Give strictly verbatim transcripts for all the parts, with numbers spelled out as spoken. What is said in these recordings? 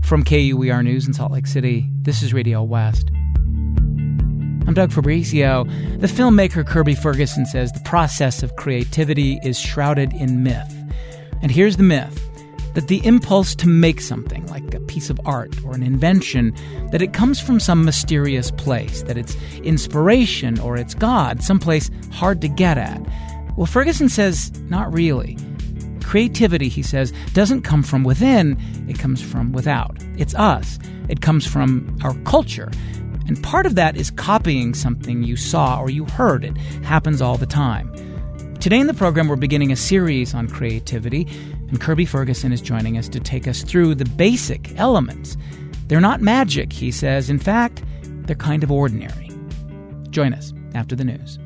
From K U E R News in Salt Lake City, this is Radio West. I'm Doug Fabrizio. The filmmaker Kirby Ferguson says the process of creativity is shrouded in myth. And here's the myth, that the impulse to make something, like a piece of art or an invention, that it comes from some mysterious place, that it's inspiration or it's God, someplace hard to get at. Well, Ferguson says not really. Creativity, he says, doesn't come from within, it comes from without. It's us. It comes from our culture. And part of that is copying something you saw or you heard. It happens all the time. Today in the program, we're beginning a series on creativity, and Kirby Ferguson is joining us to take us through the basic elements. They're not magic, he says. In fact, they're kind of ordinary. Join us after the news.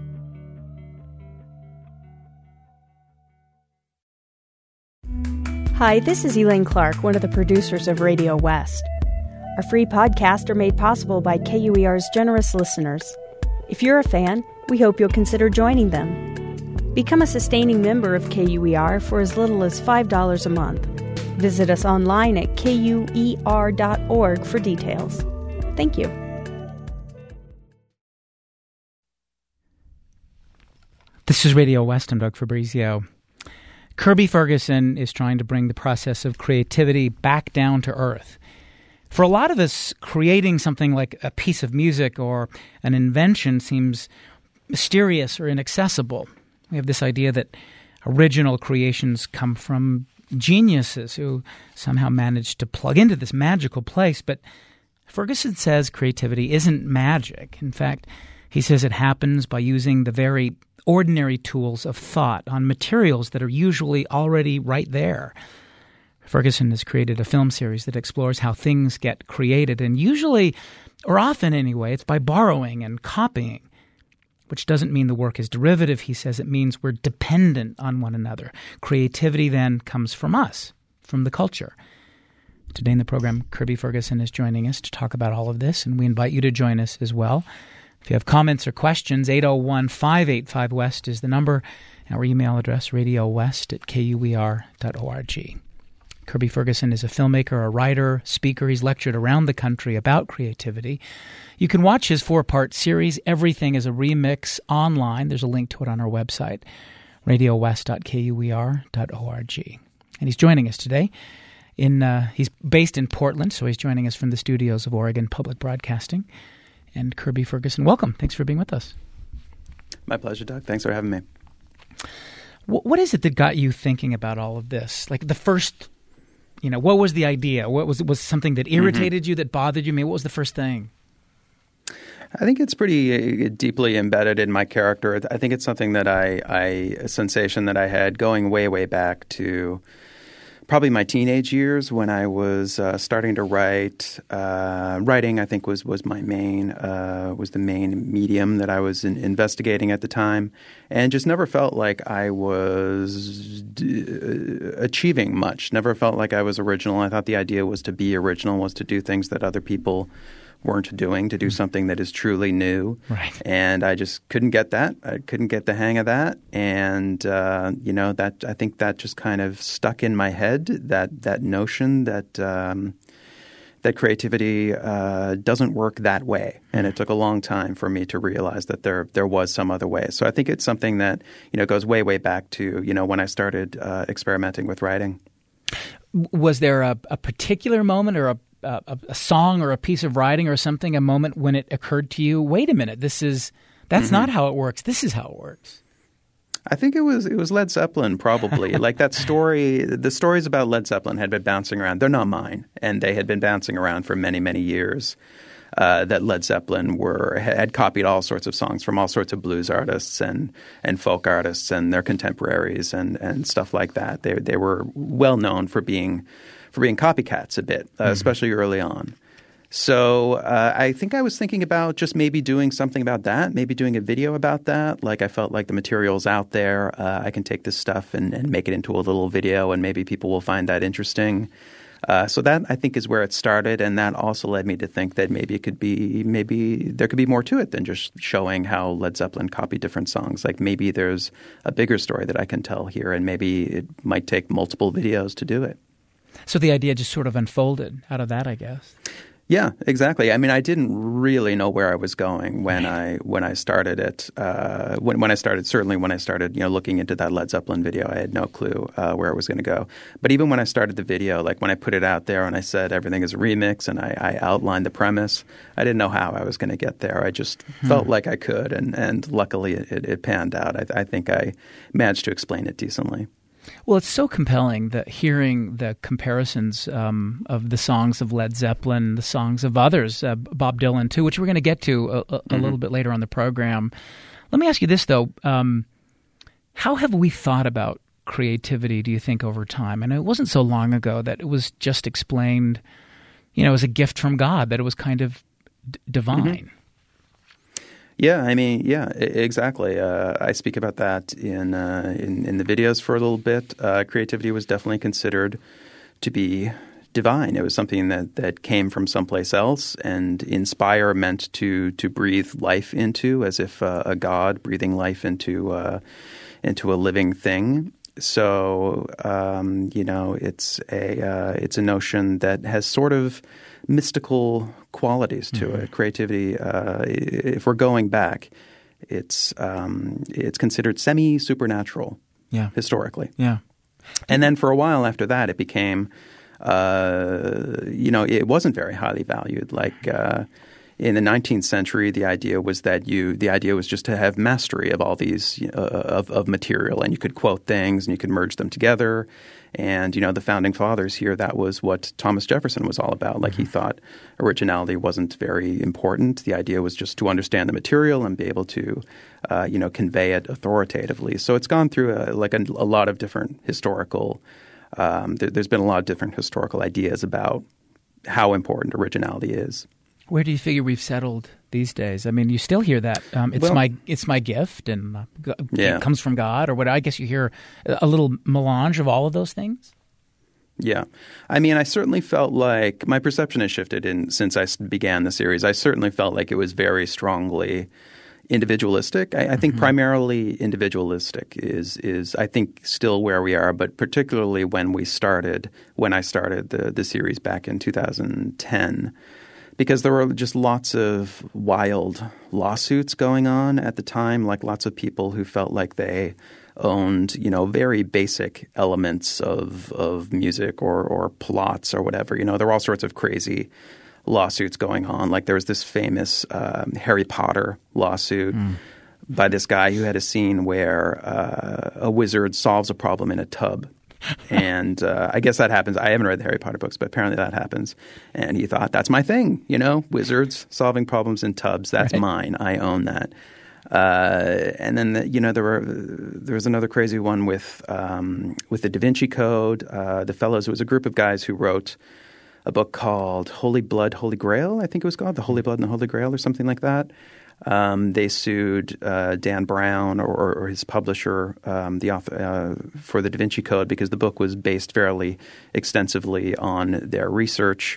Hi, this is Elaine Clark, one of the producers of Radio West. Our free podcasts are made possible by K U E R's generous listeners. If you're a fan, we hope you'll consider joining them. Become a sustaining member of K U E R for as little as five dollars a month. Visit us online at K U E R dot org for details. Thank you. This is Radio West. I'm Doug Fabrizio. Kirby Ferguson is trying to bring the process of creativity back down to earth. For a lot of us, creating something like a piece of music or an invention seems mysterious or inaccessible. We have this idea that original creations come from geniuses who somehow managed to plug into this magical place. But Ferguson says creativity isn't magic. In fact, he says it happens by using the very ordinary tools of thought on materials that are usually already right there. Ferguson has created a film series that explores how things get created, and usually, or often anyway, it's by borrowing and copying, which doesn't mean the work is derivative. He says it means we're dependent on one another. Creativity then comes from us, from the culture. Today in the program, Kirby Ferguson is joining us to talk about all of this, and we invite you to join us as well. If you have comments or questions, eight oh one, five eight five, WEST is the number. Our email address, radiowest at K U E R dot org. Kirby Ferguson is a filmmaker, a writer, speaker. He's lectured around the country about creativity. You can watch his four-part series, Everything is a Remix, online. There's a link to it on our website, radiowest dot K U E R dot org. And he's joining us today. In uh, He's based in Portland, so he's joining us from the studios of Oregon Public Broadcasting. And Kirby Ferguson, welcome. Thanks for being with us. My pleasure, Doug. Thanks for having me. What is it that got you thinking about all of this? Like the first, you know, what was the idea? What was was something that irritated mm-hmm. you, that bothered you? I mean, what was the first thing? I think it's pretty deeply embedded in my character. I think it's something that I, I a sensation that I had going way, way back to probably my teenage years when I was uh, starting to write. Uh, writing, I think, was was my main uh, was the main medium that I was in, investigating at the time, and just never felt like I was d- achieving much. Never felt like I was original. I thought the idea was to be original, was to do things that other people weren't doing, to do something that is truly new. Right. And I just couldn't get that. I couldn't get the hang of that. And, uh, you know, that I think that just kind of stuck in my head, that that notion that um, that creativity uh, doesn't work that way. And it took a long time for me to realize that there there was some other way. So I think it's something that, you know, goes way, way back to, you know, when I started uh, experimenting with writing. Was there a, a particular moment or a A, a song or a piece of writing or something, a moment when it occurred to you, wait a minute, this is that's mm-hmm. not how it works. This is how it works. I think it was it was Led Zeppelin, probably. Like that story, the stories about Led Zeppelin had been bouncing around. They're not mine, and they had been bouncing around for many, many years. Uh, that Led Zeppelin were had copied all sorts of songs from all sorts of blues artists and and folk artists and their contemporaries and and stuff like that. They they were well known for being. for being copycats a bit, uh, mm-hmm. especially early on. So uh, I think I was thinking about just maybe doing something about that, maybe doing a video about that. Like I felt like the material's out there. Uh, I can take this stuff and, and make it into a little video, and maybe people will find that interesting. Uh, so that, I think, is where it started, and that also led me to think that maybe it could be – maybe there could be more to it than just showing how Led Zeppelin copied different songs. Like maybe there's a bigger story that I can tell here, and maybe it might take multiple videos to do it. So the idea just sort of unfolded out of that, I guess. Yeah, exactly. I mean, I didn't really know where I was going when I when I started it. Uh, when when I started, certainly when I started, you know, looking into that Led Zeppelin video, I had no clue uh, where it was going to go. But even when I started the video, like when I put it out there and I said everything is a remix and I, I outlined the premise, I didn't know how I was going to get there. I just hmm. felt like I could, and and luckily it, it panned out. I, I think I managed to explain it decently. Well, it's so compelling that hearing the comparisons um, of the songs of Led Zeppelin, the songs of others, uh, Bob Dylan too, which we're going to get to a, a, mm-hmm. a little bit later on the program. Let me ask you this, though. Um, how have we thought about creativity, do you think, over time? And it wasn't so long ago that it was just explained, you know, as a gift from God, that it was kind of d- divine. Mm-hmm. Yeah, I mean, yeah, exactly. Uh, I speak about that in, uh, in in the videos for a little bit. Uh, creativity was definitely considered to be divine. It was something that, that came from someplace else, and inspire meant to to breathe life into, as if uh, a god breathing life into uh, into a living thing. So um, you know, it's a uh, it's a notion that has sort of mystical qualities to mm-hmm. it. Creativity, uh, if we're going back, it's um, it's considered semi-supernatural yeah. historically. Yeah. And then for a while after that, it became, uh, you know, it wasn't very highly valued. Like uh, in the nineteenth century, the idea was that you, the idea was just to have mastery of all these, uh, of, of material, and you could quote things and you could merge them together. And, you know, the founding fathers here, that was what Thomas Jefferson was all about. Like, he thought originality wasn't very important. The idea was just to understand the material and be able to, uh, you know, convey it authoritatively. So it's gone through a, like a, a lot of different historical um, – there, there's been a lot of different historical ideas about how important originality is. Where do you figure we've settled these days? I mean, you still hear that um, it's well, my it's my gift and uh, yeah. it comes from God, or what? I guess you hear a little melange of all of those things. Yeah, I mean, I certainly felt like my perception has shifted in since I began the series. I certainly felt like it was very strongly individualistic. I, I think mm-hmm. primarily individualistic is is I think still where we are, but particularly when we started when I started the the series back in two thousand ten. Because there were just lots of wild lawsuits going on at the time, like lots of people who felt like they owned, you know, very basic elements of of music or or plots or whatever. You know, there were all sorts of crazy lawsuits going on. Like there was this famous um, Harry Potter lawsuit mm. by this guy who had a scene where uh, a wizard solves a problem in a tub. And uh, I guess that happens. I haven't read the Harry Potter books, but apparently that happens. And he thought, that's my thing, you know, wizards solving problems in tubs. That's right. Mine. I own that. Uh, and then, the, you know, there were there was another crazy one with um, with the Da Vinci Code. Uh, the fellows, it was a group of guys who wrote a book called Holy Blood, Holy Grail, I think it was called, The Holy Blood and the Holy Grail or something like that. Um, they sued uh, Dan Brown or, or his publisher, um, the author, uh, for the Da Vinci Code because the book was based fairly extensively on their research.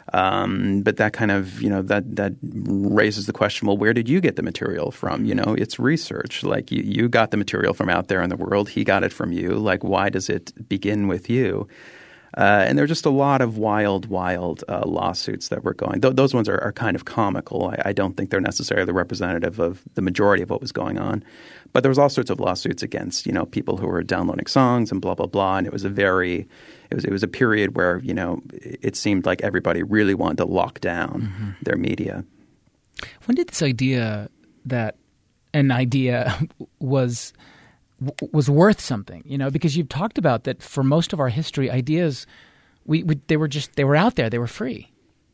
Um, but that kind of, you know, that that raises the question, well, where did you get the material from? You know, it's research. Like you, you got the material from out there in the world. He got it from you. Like, why does it begin with you? Uh, and there are just a lot of wild, wild uh, lawsuits that were going. Th- those ones are, are kind of comical. I, I don't think they're necessarily representative of the majority of what was going on. But there was all sorts of lawsuits against, you know, people who were downloading songs and blah, blah, blah. And it was a very – it was it was a period where, you know, it seemed like everybody really wanted to lock down mm-hmm. their media. When did this idea that an idea was – was worth something, you know, because you've talked about that for most of our history, ideas, we, we they were just, they were out there, they were free.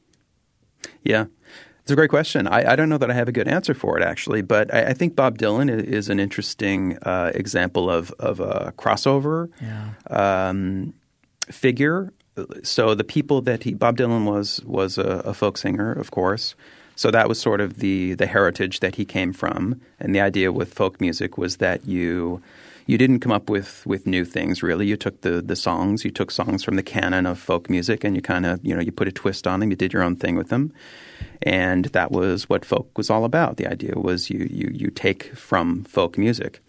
Yeah. It's a great question. I, I don't know that I have a good answer for it, actually, but I, I think Bob Dylan is an interesting uh, example of, of a crossover yeah. um, figure. So the people that he – Bob Dylan was was a, a folk singer, of course. So that was sort of the the heritage that he came from. And the idea with folk music was that you you didn't come up with, with new things, really. You took the, the songs. You took songs from the canon of folk music and you kind of, you know, you put a twist on them. You did your own thing with them. And that was what folk was all about. The idea was you you, you take from folk music.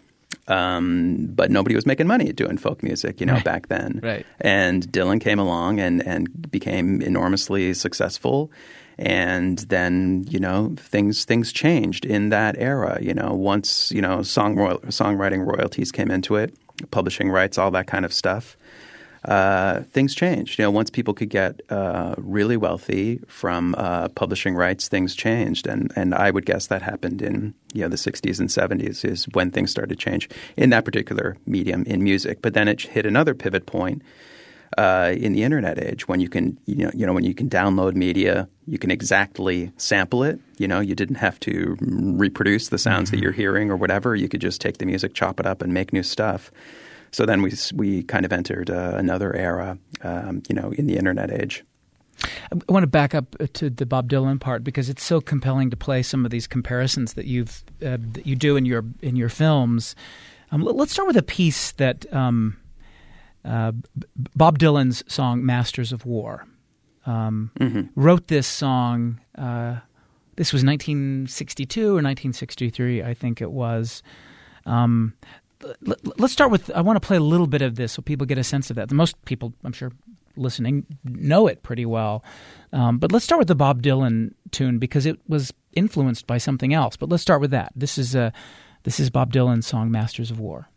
Um, but nobody was making money doing folk music, you know, right. back then. Right. And Dylan came along and, and became enormously successful. And then, you know, things things changed in that era. You know, once, you know, song royal, songwriting royalties came into it, publishing rights, all that kind of stuff. Uh, things changed. You know, once people could get uh, really wealthy from uh, publishing rights, things changed, and and I would guess that happened in you know the sixties and seventies is when things started to change in that particular medium in music. But then it hit another pivot point uh, in the internet age when you can you know you know when you can download media, you can exactly sample it. You know, you didn't have to reproduce the sounds mm-hmm. that you're hearing or whatever. You could just take the music, chop it up, and make new stuff. So then we we kind of entered uh, another era, um, you know, in the internet age. I want to back up to the Bob Dylan part because it's so compelling to play some of these comparisons that you've uh, that you do in your in your films. Um, let's start with a piece that um, uh, Bob Dylan's song "Masters of War." Um, mm-hmm. Wrote this song. Uh, this was nineteen sixty-two or nineteen sixty-three, I think it was. Um, Let's start with, I want to play a little bit of this so people get a sense of that. Most people, I'm sure, listening know it pretty well. Um, but let's start with the Bob Dylan tune because it was influenced by something else. But let's start with that. This is uh, this is Bob Dylan's song, Masters of War.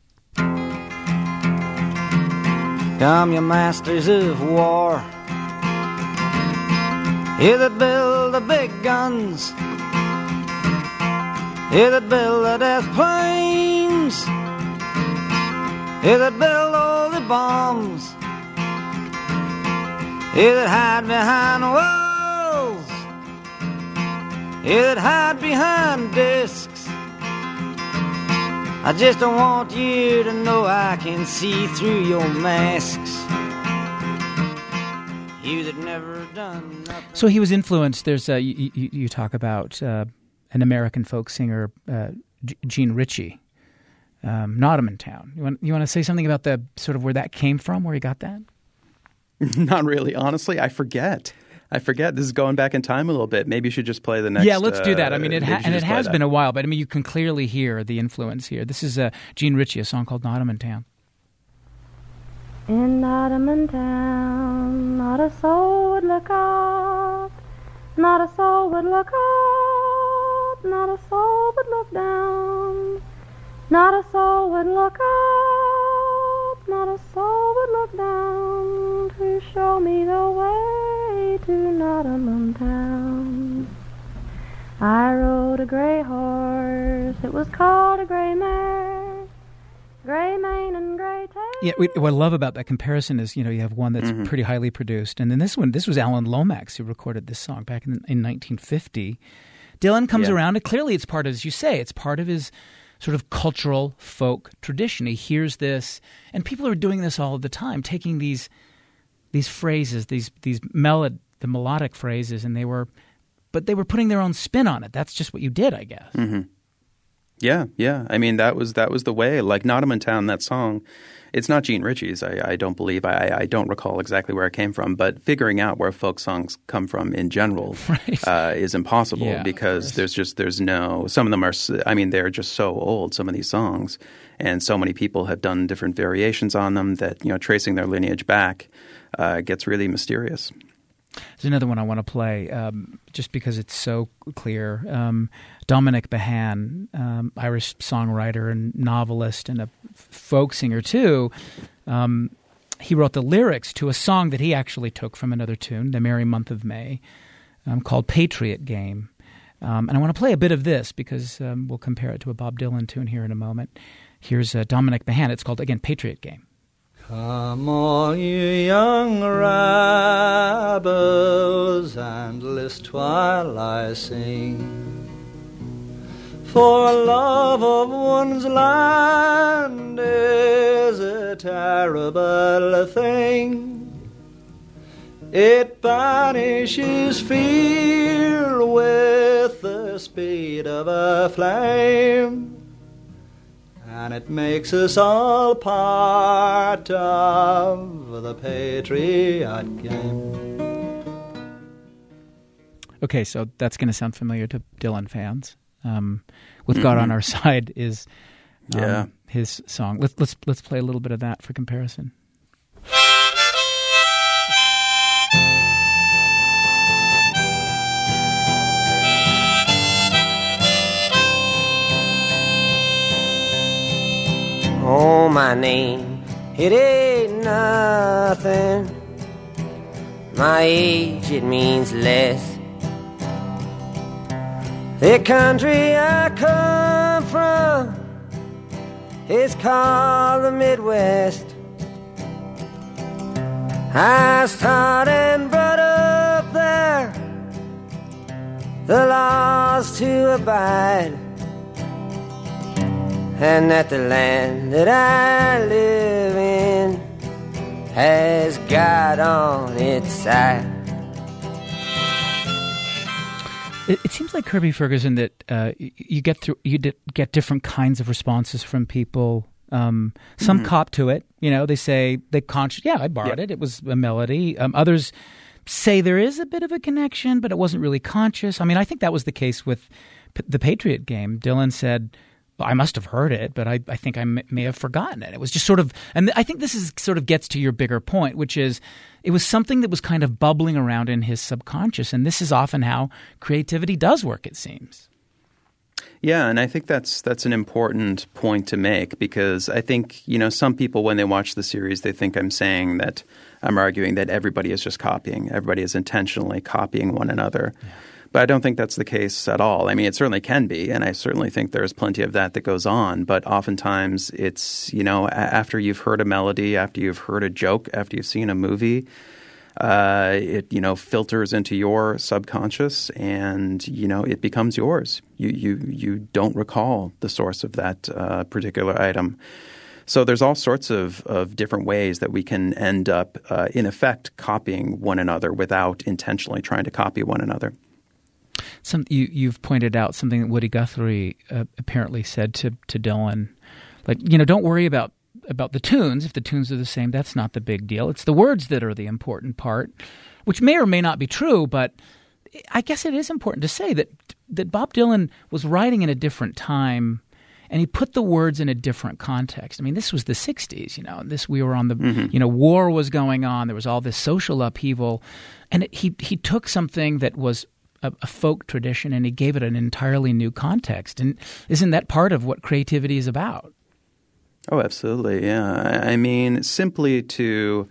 Come, you masters of war, you that build the big guns, you that build the death planes, you that build all the bombs, you that hide behind walls, you that hide behind discs. I just don't want you to know I can see through your masks. You that never done nothing. So he was influenced. There's a, you, you, you talk about uh, an American folk singer, uh, Gene Ritchie, um, Nottingham Town. You want you want to say something about the sort of where that came from, where he got that? Not really, honestly. I forget. I forget. This is going back in time a little bit. Maybe you should just play the next. Yeah, let's do that. I mean, it uh, ha- and it has that. been a while, but I mean, you can clearly hear the influence here. This is uh, Gene Ritchie, a song called Nottingham Town. In Nottingham Town, not a soul would look up, not a soul would look up, not a soul would look down, not a soul would look up, not a soul would look down to show me the way to Nottingham Town. I rode a gray horse, it was called a gray mare, gray mane and gray tail. Yeah, what I love about that comparison is, you know, you have one that's mm-hmm. pretty highly produced, and then this one, this was Alan Lomax who recorded this song back in, in nineteen fifty. Dylan comes yeah. around, and clearly it's part of, as you say, it's part of his sort of cultural folk tradition. He hears this, and people are doing this all the time, taking these these phrases, these these melod, the melodic phrases, and they were, but they were putting their own spin on it. That's just what you did, I guess. Mm-hmm. Yeah, yeah. I mean, that was that was the way. Like Nottingham Town, that song, it's not Gene Ritchie's. I, I don't believe. I, I don't recall exactly where it came from. But figuring out where folk songs come from in general right. uh, is impossible yeah, because there's just there's no. Some of them are. I mean, they're just so old. Some of these songs, and so many people have done different variations on them that you know tracing their lineage back uh, gets really mysterious. There's another one I want to play um, just because it's so clear. Um, Dominic Behan, um, Irish songwriter and novelist and a folk singer too, um, he wrote the lyrics to a song that he actually took from another tune, The Merry Month of May, um, called Patriot Game. Um, and I want to play a bit of this because um, we'll compare it to a Bob Dylan tune here in a moment. Here's uh, Dominic Behan. It's called, again, Patriot Game. Come all you young rebels and list while I sing, for love of one's land is a terrible thing. It banishes fear with the speed of a flame, and it makes us all part of the Patriot Game. Okay, so that's going to sound familiar to Dylan fans. Um, With mm-hmm. God on Our Side is Yeah. Um, his song. Let's let's let's play a little bit of that for comparison. Oh, my name, it ain't nothing. My age, it means less. The country I come from is called the Midwest. I was taught and brought up there, the laws to abide, and that the land that I live in has God on its side. It, it seems like Kirby Ferguson that uh, you get through you d- get different kinds of responses from people. Um, some mm-hmm. cop to it, you know. They say they conscious. Yeah, I borrowed yeah. it. It was a melody. Um, others say there is a bit of a connection, but it wasn't really conscious. I mean, I think that was the case with P- the Patriot game. Dylan said, well, I must have heard it, but I, I think I m- may have forgotten it. It was just sort of, and I think this is sort of gets to your bigger point, which is it was something that was kind of bubbling around in his subconscious, and this is often how creativity does work, it seems. Yeah, and I think that's that's an important point to make, because I think, you know, some people when they watch the series, they think I'm saying that I'm arguing that everybody is just copying. Everybody is intentionally copying one another. Yeah. But I don't think that's the case at all. I mean, it certainly can be, and I certainly think there's plenty of that that goes on. But oftentimes it's, you know, after you've heard a melody, after you've heard a joke, after you've seen a movie, uh, it, you know, filters into your subconscious and, you know, it becomes yours. You you you don't recall the source of that uh, particular item. So there's all sorts of, of different ways that we can end up, uh, in effect, copying one another without intentionally trying to copy one another. Some you, you've pointed out something that Woody Guthrie uh, apparently said to, to Dylan, like, you know, don't worry about about the tunes. If the tunes are the same, that's not the big deal. It's the words that are the important part, which may or may not be true, but I guess it is important to say that that Bob Dylan was writing in a different time, and he put the words in a different context. I mean, this was the sixties, you know. This we were on the, mm-hmm. you know, war was going on. There was all this social upheaval, and it, he he took something that was A, a folk tradition, and he gave it an entirely new context. And isn't that part of what creativity is about? Oh, absolutely, yeah. I mean, simply to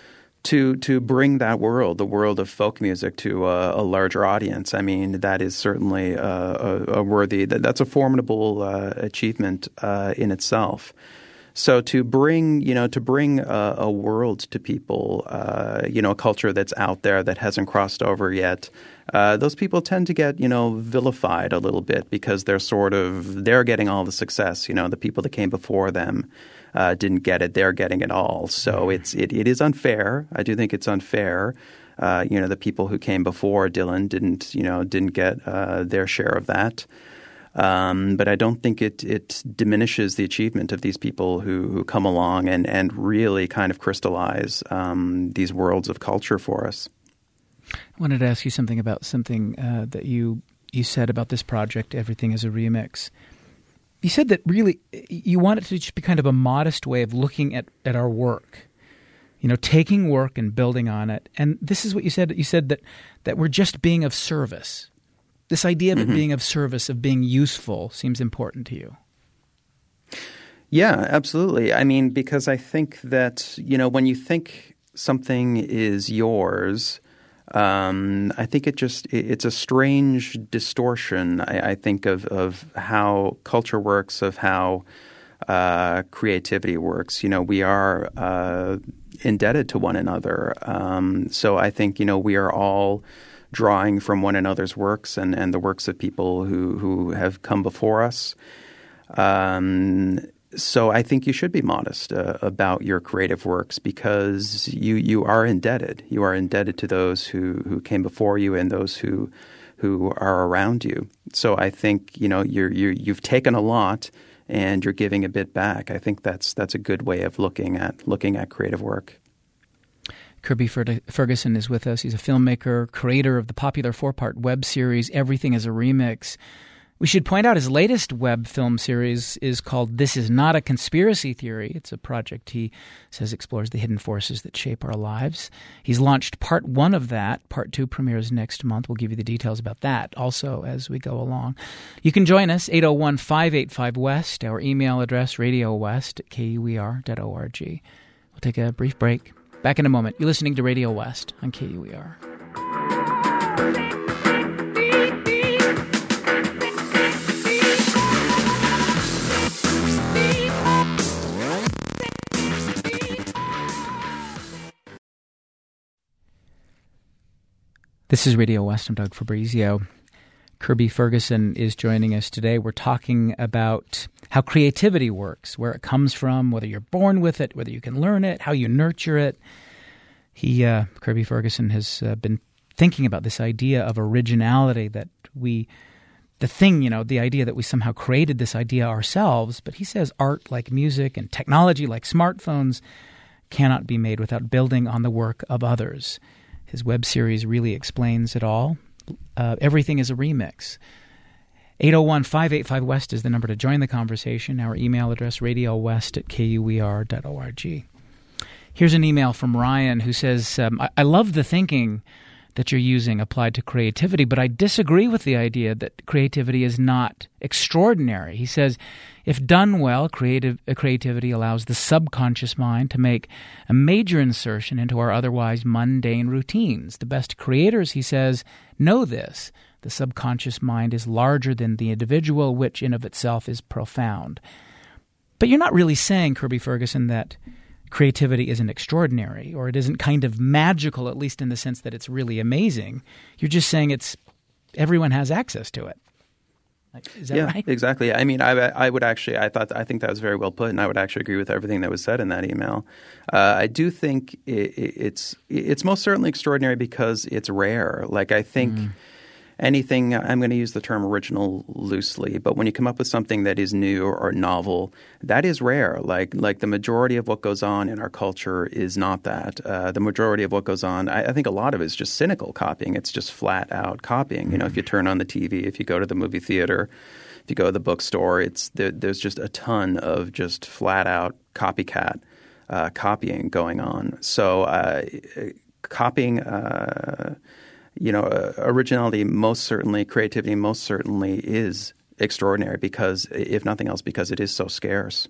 to to bring that world, the world of folk music, to a, a larger audience. I mean, that is certainly a, a, a worthy. That, that's a formidable uh, achievement uh, in itself. So to bring, you know, to bring a, a world to people, uh, you know, a culture that's out there that hasn't crossed over yet, uh, those people tend to get, you know, vilified a little bit because they're sort of, they're getting all the success. You know, the people that came before them uh, didn't get it. They're getting it all. So it's it, it is unfair. I do think it's unfair. Uh, you know, the people who came before Dylan didn't, you know, didn't get uh, their share of that. Um, but I don't think it it diminishes the achievement of these people who, who come along and, and really kind of crystallize um, these worlds of culture for us. I wanted to ask you something about something uh, that you you said about this project, Everything is a Remix. You said that really you want it to just be kind of a modest way of looking at, at our work, you know, taking work and building on it. And this is what you said. You said that, that we're just being of service. This idea of it mm-hmm. being of service, of being useful, seems important to you. Yeah, absolutely. I mean, because I think that, you know, when you think something is yours, um, I think it just it, it's a strange distortion, I, I think, of, of how culture works, of how uh, creativity works. You know, we are uh, indebted to one another. Um, so I think, you know, we are all drawing from one another's works and, and the works of people who, who have come before us. Um, so I think you should be modest uh, about your creative works because you, you are indebted. You are indebted to those who, who came before you and those who who are around you. So I think, you know, you're, you're, you've taken a lot and you're giving a bit back. I think that's that's a good way of looking at looking at creative work. Kirby Ferguson is with us. He's a filmmaker, creator of the popular four-part web series Everything is a Remix. We should point out his latest web film series is called This Is Not a Conspiracy Theory. It's a project he says explores the hidden forces that shape our lives. He's launched part one of that. Part two premieres next month. We'll give you the details about that also as we go along. You can join us, eight oh one, five eight five, West, our email address, radiowest at K U E R dot org. We'll take a brief break. Back in a moment. You're listening to Radio West on K U E R. This is Radio West. I'm Doug Fabrizio. Kirby Ferguson is joining us today. We're talking about how creativity works, where it comes from, whether you're born with it, whether you can learn it, how you nurture it. He, uh, Kirby Ferguson, has uh, been thinking about this idea of originality, that we, the thing, you know, the idea that we somehow created this idea ourselves. But he says art, like music, and technology, like smartphones, cannot be made without building on the work of others. His web series really explains it all. Uh, everything is a remix. eight oh one, five eight five, West is the number to join the conversation. Our email address, radiowest at K U E R dot org. Here's an email from Ryan who says, um, I-, I love the thinking that you're using applied to creativity, but I disagree with the idea that creativity is not extraordinary. He says, if done well, creative uh, creativity allows the subconscious mind to make a major insertion into our otherwise mundane routines. The best creators, he says, know this. The subconscious mind is larger than the individual, which in of itself is profound. But you're not really saying, Kirby Ferguson, that creativity isn't extraordinary, or it isn't kind of magical, at least in the sense that it's really amazing. You're just saying it's everyone has access to it. Like, is that yeah, right? Exactly. I mean, I, I would actually, I thought, I think that was very well put, and I would actually agree with everything that was said in that email. Uh, I do think it, it's it's most certainly extraordinary because it's rare. Like, I think. Mm. Anything, I'm going to use the term original loosely, but when you come up with something that is new or, or novel, that is rare. Like like the majority of what goes on in our culture is not that. Uh, the majority of what goes on, I, I think a lot of it is just cynical copying. It's just flat out copying. You know, if you turn on the T V, if you go to the movie theater, if you go to the bookstore, it's there, there's just a ton of just flat out copycat uh, copying going on. So uh, copying. Uh, You know, uh, originality most certainly, creativity most certainly is extraordinary because, if nothing else, because it is so scarce.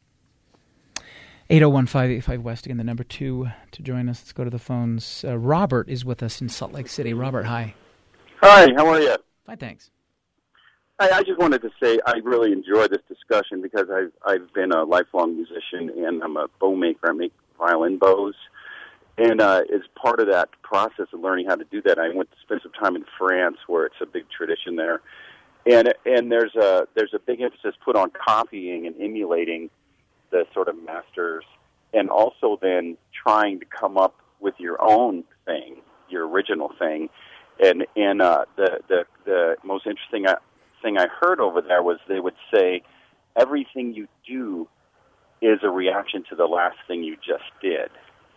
eight oh one, five eight five, West, again, the number two to join us. Let's go to the phones. Uh, Robert is with us in Salt Lake City. Robert, hi. Hi, how are you? Fine, thanks. Hi, I just wanted to say I really enjoy this discussion because I've, I've been a lifelong musician and I'm a bow maker. I make violin bows. And uh, as part of that process of learning how to do that, I went to spend some time in France, where it's a big tradition there, and and there's a there's a big emphasis put on copying and emulating the sort of masters, and also then trying to come up with your own thing, your original thing. And and uh, the the the most interesting thing I heard over there was they would say everything you do is a reaction to the last thing you just did.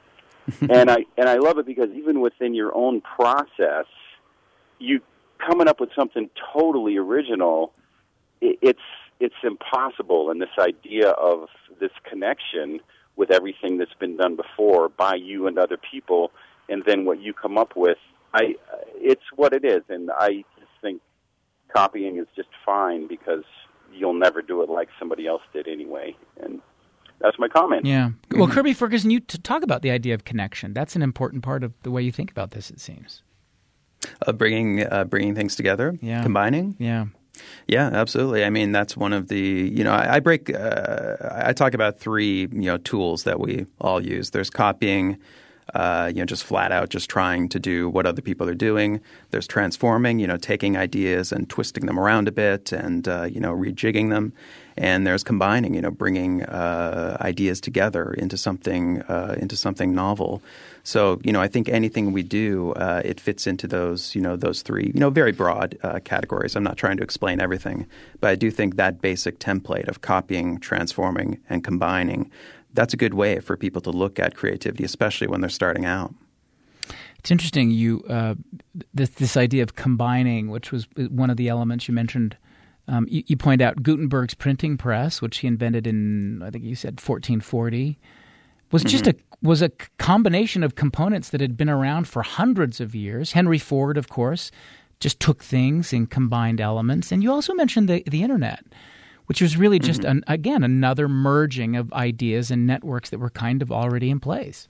and I and I love it because even within your own process, you coming up with something totally original, it, it's it's impossible. And this idea of this connection with everything that's been done before by you and other people, and then what you come up with, I it's what it is. And I just think copying is just fine because you'll never do it like somebody else did anyway. And that's my comment. Yeah. Well, Kirby Ferguson, you to talk about the idea of connection. That's an important part of the way you think about this, it seems. Uh, bringing uh, bringing things together, yeah. Combining. Yeah. Yeah, absolutely. I mean, that's one of the, you know, I, I break, uh, I talk about three, you know, tools that we all use. There's copying, uh, you know, just flat out just trying to do what other people are doing. There's transforming, you know, taking ideas and twisting them around a bit and, uh, you know, rejigging them. And there's combining, you know, bringing uh, ideas together into something uh, into something novel. So, you know, I think anything we do, uh, it fits into those, you know, those three, you know, very broad uh, categories. I'm not trying to explain everything, but I do think that basic template of copying, transforming, and combining, that's a good way for people to look at creativity, especially when they're starting out. It's interesting, you uh, this, this idea of combining, which was one of the elements you mentioned Um, you, you point out Gutenberg's printing press, which he invented in, I think you said fourteen forty, was just mm-hmm. a was a combination of components that had been around for hundreds of years. Henry Ford, of course, just took things and combined elements. And you also mentioned the, the internet, which was really just, mm-hmm. an, again, another merging of ideas and networks that were kind of already in place.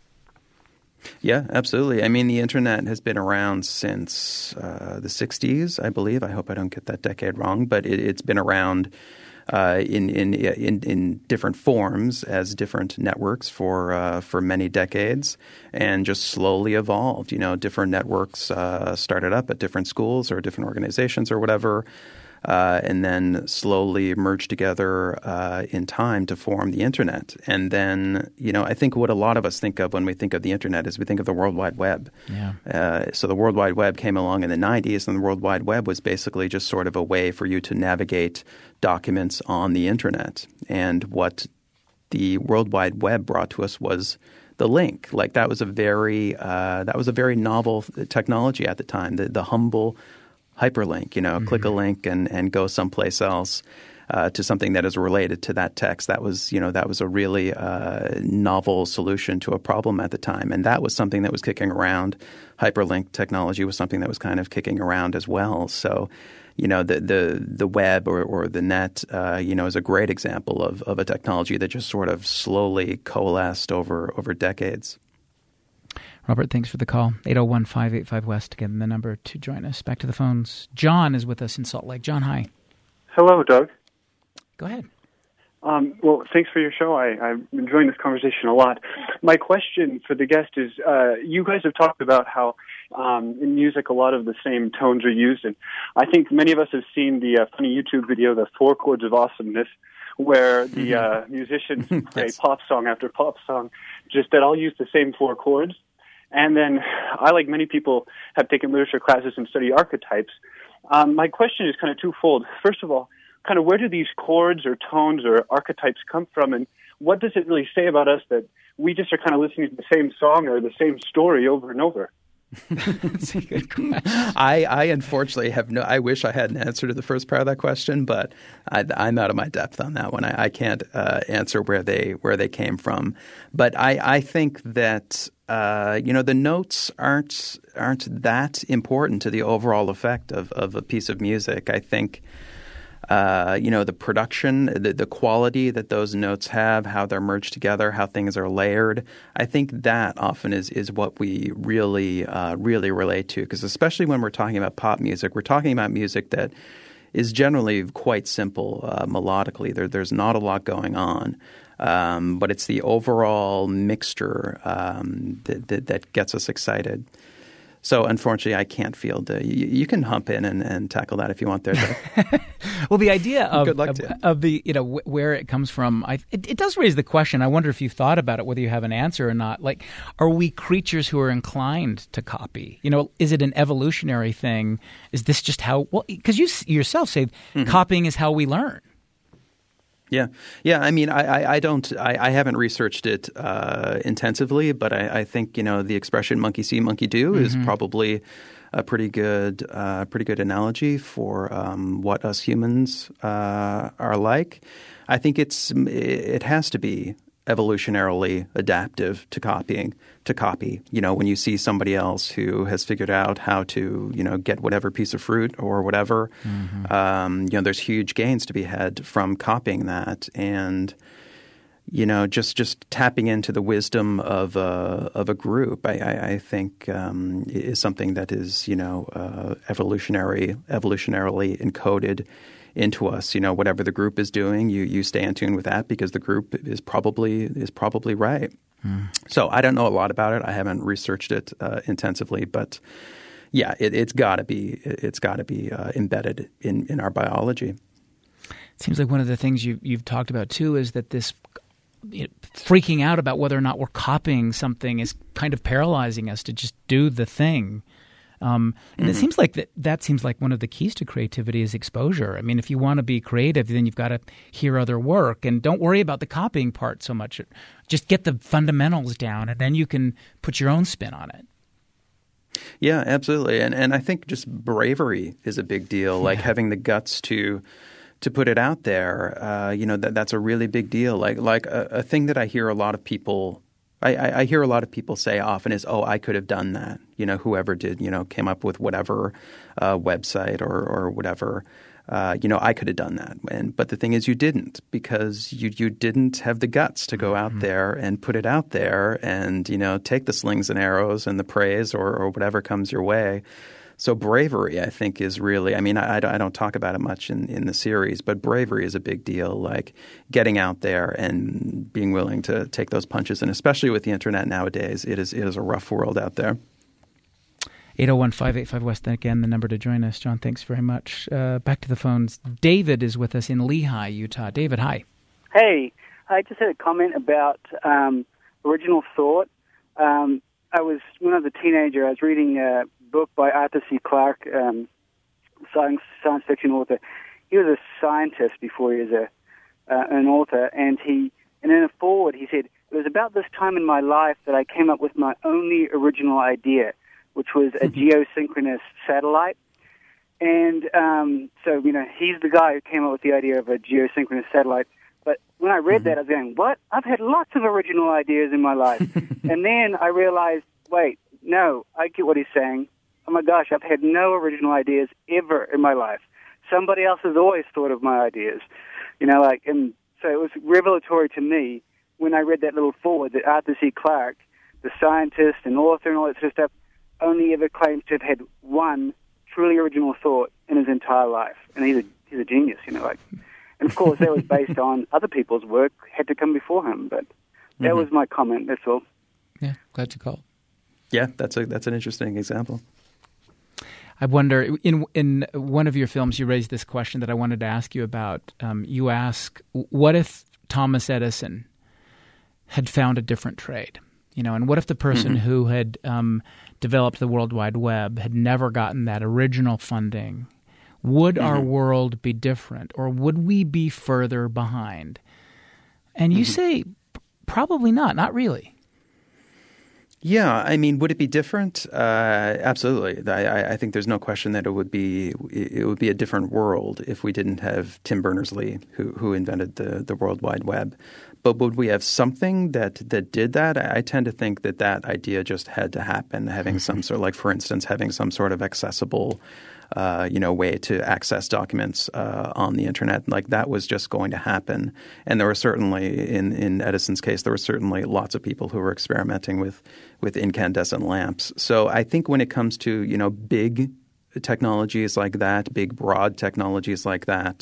Yeah, absolutely. I mean, the internet has been around since uh, the sixties, I believe. I hope I don't get that decade wrong, but it, it's been around uh, in, in in in different forms as different networks for uh, for many decades, and just slowly evolved. You know, different networks uh, started up at different schools or different organizations or whatever. Uh, and then slowly merged together uh, in time to form the internet. And then, you know, I think what a lot of us think of when we think of the internet is we think of the World Wide Web. Yeah. Uh, so the World Wide Web came along in the nineties, and the World Wide Web was basically just sort of a way for you to navigate documents on the internet. And what the World Wide Web brought to us was the link. Like that was a very uh, that was a very novel technology at the time. The, the humble hyperlink, you know, mm-hmm. click a link and, and go someplace else uh, to something that is related to that text. That was, you know, that was a really uh, novel solution to a problem at the time. And that was something that was kicking around. Hyperlink technology was something that was kind of kicking around as well. So, you know, the the, the web or, or the net, uh, you know, is a great example of, of a technology that just sort of slowly coalesced over over decades. Robert, thanks for the call. eight oh one, five eight five, W E S T, again, the number to join us. Back to the phones. John is with us in Salt Lake. John, hi. Hello, Doug. Go ahead. Um, well, thanks for your show. I, I'm enjoying this conversation a lot. My question for the guest is, uh, you guys have talked about how um, in music a lot of the same tones are used, and I think many of us have seen the uh, funny YouTube video, The Four Chords of Awesomeness, where the uh, musicians play yes. pop song after pop song, just that all use the same four chords. And then I, like many people, have taken literature classes and study archetypes. Um, my question is kind of twofold. First of all, kind of where do these chords or tones or archetypes come from, and what does it really say about us that we just are kind of listening to the same song or the same story over and over? That's a good question. I, I unfortunately have no – I wish I had an answer to the first part of that question, but I, I'm out of my depth on that one. I, I can't uh, answer where they where they came from. But I, I think that – Uh, you know, the notes aren't aren't that important to the overall effect of, of a piece of music. I think, uh, you know, the production, the, the quality that those notes have, how they're merged together, how things are layered. I think that often is is what we really uh, really relate to, because especially when we're talking about pop music, we're talking about music that is generally quite simple uh, melodically. There, there's not a lot going on. Um, but it's the overall mixture um, that, that, that gets us excited. So unfortunately, I can't field. Uh, you, you can hump in and, and tackle that if you want there. Well, the idea of, Good luck of, to you. of the you know w- where it comes from, I, it, it does raise the question. I wonder if you've thought about it, whether you have an answer or not. Like, are we creatures who are inclined to copy? You know, is it an evolutionary thing? Is this just how? Well, because you yourself say mm-hmm. copying is how we learn. Yeah, yeah. I mean, I, I, I don't, I, I haven't researched it uh, intensively, but I, I think you know the expression "monkey see, monkey do" mm-hmm. is probably a pretty good, uh, pretty good analogy for um, what us humans uh, are like. I think it's, it has to be evolutionarily adaptive to copying, to copy. You know, when you see somebody else who has figured out how to, you know, get whatever piece of fruit or whatever, mm-hmm. um, you know, there's huge gains to be had from copying that. And, you know, just, just tapping into the wisdom of a, of a group, I, I, I think um, is something that is, you know, uh, evolutionary, evolutionarily encoded into us. You know, whatever the group is doing, you you stay in tune with that because the group is probably is probably right. Mm. So I don't know a lot about it. I haven't researched it uh, intensively, but yeah, it, it's got to be it's got to be uh, embedded in, in our biology. It seems like one of the things you you've talked about too is that this you know, freaking out about whether or not we're copying something is kind of paralyzing us to just do the thing. Um, and mm-hmm. it seems like that, that seems like one of the keys to creativity is exposure. I mean, if you want to be creative, then you've got to hear other work and don't worry about the copying part so much. Just get the fundamentals down and then you can put your own spin on it. Yeah, absolutely. And and I think just bravery is a big deal, like yeah. having the guts to to put it out there, uh, you know, that that's a really big deal. Like like a, a thing that I hear a lot of people, I, I, I hear a lot of people say often is, oh, I could have done that. You know, whoever did, you know, came up with whatever uh, website or, or whatever. Uh, you know, I could have done that. And but the thing is, you didn't, because you you didn't have the guts to go out mm-hmm. there and put it out there and, you know, take the slings and arrows and the praise or, or whatever comes your way. So bravery, I think, is really – I mean, I, I don't talk about it much in, in the series, but bravery is a big deal, like getting out there and being willing to take those punches. And especially with the internet nowadays, it is it is a rough world out there. eight oh one, five eight five, West, again, the number to join us. John, thanks very much. Uh, back to the phones. David is with us in Lehi, Utah. David, hi. Hey, I just had a comment about um, original thought. Um, I was, when I was a teenager, I was reading a book by Arthur C. Clarke, um, science, science fiction author. He was a scientist before he was a, uh, an author, and he, and in a foreword he said, it was about this time in my life that I came up with my only original idea, which was a geosynchronous satellite. And um, so, you know, he's the guy who came up with the idea of a geosynchronous satellite. But when I read mm-hmm. that, I was going, what? I've had lots of original ideas in my life. And then I realized, wait, no, I get what he's saying. Oh, my gosh, I've had no original ideas ever in my life. Somebody else has always thought of my ideas. You know, like, and so it was revelatory to me when I read that little foreword that Arthur C. Clarke, the scientist and author and all that sort of stuff, only ever claims to have had one truly original thought in his entire life. And he's a, he's a genius, you know, like. And, of course, that was based on other people's work, had to come before him. But that mm-hmm. was my comment, that's all. Yeah, glad you called. Yeah, that's a that's an interesting example. I wonder, in in one of your films, you raised this question that I wanted to ask you about. Um, you ask, what if Thomas Edison had found a different trade? You know, and what if the person mm-hmm. who had um, developed the World Wide Web had never gotten that original funding? Would mm-hmm. our world be different, or would we be further behind? And you mm-hmm. say probably not, not really. Yeah, I mean, would it be different? Uh, absolutely. I, I think there's no question that it would be it would be a different world if we didn't have Tim Berners-Lee, who who invented the, the World Wide Web. But would we have something that, that did that? I, I tend to think that that idea just had to happen, having some sort of, like, for instance, having some sort of accessible Uh, you know, way to access documents uh, on the internet. Like, that was just going to happen. And there were certainly, in, in Edison's case, there were certainly lots of people who were experimenting with, with incandescent lamps. So I think when it comes to, you know, big technologies like that, big broad technologies like that,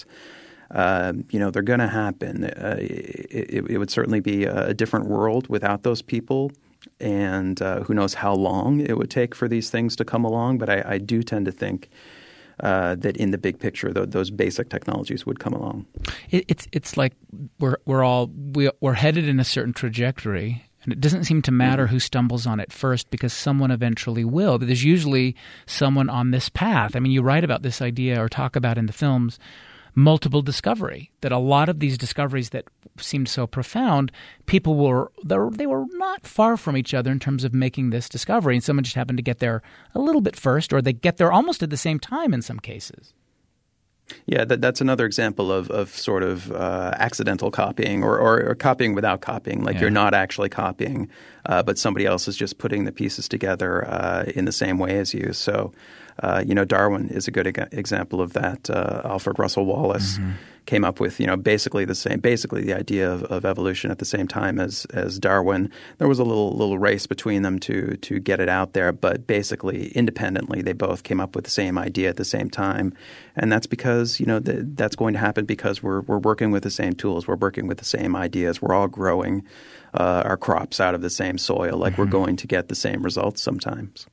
uh, you know, they're going to happen. Uh, it, it would certainly be a different world without those people. And uh, who knows how long it would take for these things to come along. But I, I do tend to think uh, that in the big picture, th- those basic technologies would come along. It, it's it's like we're we're all we, we're headed in a certain trajectory, and it doesn't seem to matter mm-hmm. who stumbles on it first, because someone eventually will. But there's usually someone on this path. I mean, you write about this idea or talk about in the films multiple discovery, that a lot of these discoveries that seemed so profound, people were they were not far from each other in terms of making this discovery, and someone just happened to get there a little bit first, or they get there almost at the same time in some cases. Yeah, that, that's another example of, of sort of uh, accidental copying or, or, or copying without copying. Like yeah. you're not actually copying, uh, but somebody else is just putting the pieces together uh, in the same way as you. So, uh, you know, Darwin is a good eg- example of that. Uh, Alfred Russel Wallace mm-hmm. came up with, you know, basically the same, basically the idea of, of evolution at the same time as as Darwin. There was a little little race between them to to get it out there, but basically independently, they both came up with the same idea at the same time, and that's because, you know, the, that's going to happen because we're we're working with the same tools, we're working with the same ideas, we're all growing uh, our crops out of the same soil. Like mm-hmm. we're going to get the same results sometimes.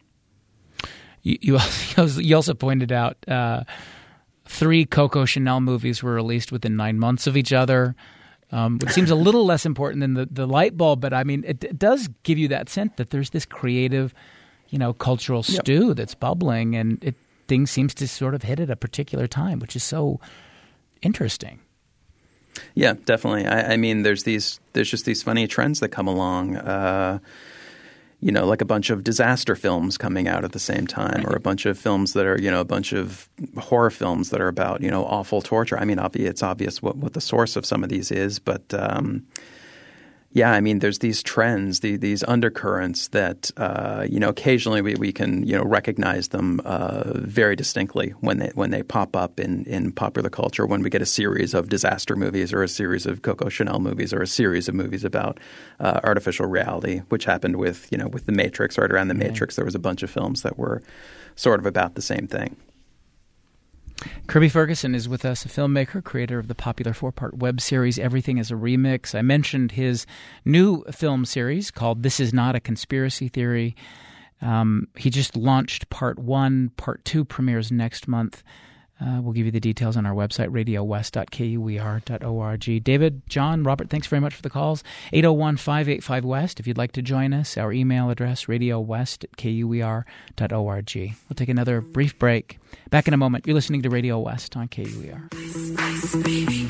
You you also, you also pointed out. Uh, Three Coco Chanel movies were released within nine months of each other, um, which seems a little less important than the, the light bulb. But I mean, it, it does give you that sense that there's this creative, you know, cultural stew yep. that's bubbling, and it things seems to sort of hit at a particular time, which is so interesting. Yeah, definitely. I, I mean, there's these there's just these funny trends that come along. Uh, you know, like a bunch of disaster films coming out at the same time, or a bunch of films that are, you know, a bunch of horror films that are about, you know, awful torture. I mean, obvi- it's obvious what, what the source of some of these is, but um, yeah, I mean, there's these trends, the, these undercurrents that, uh, you know, occasionally we, we can, you know, recognize them uh, very distinctly when they when they pop up in, in popular culture, when we get a series of disaster movies or a series of Coco Chanel movies or a series of movies about uh, artificial reality, which happened with, you know, with The Matrix. Right around The mm-hmm. Matrix, there was a bunch of films that were sort of about the same thing. Kirby Ferguson is with us, a filmmaker, creator of the popular four-part web series Everything is a Remix. I mentioned his new film series called This Is Not a Conspiracy Theory. Um, he just launched part one. Part two premieres next month. Uh, we'll give you the details on our website, radio west dot k u e r dot org. David, John, Robert, thanks very much for the calls. eight oh one, five eight five, West if you'd like to join us. Our email address, radio west at k u e r dot org. We'll take another brief break. Back in a moment. You're listening to Radio West on K U E R. Ice, ice, baby.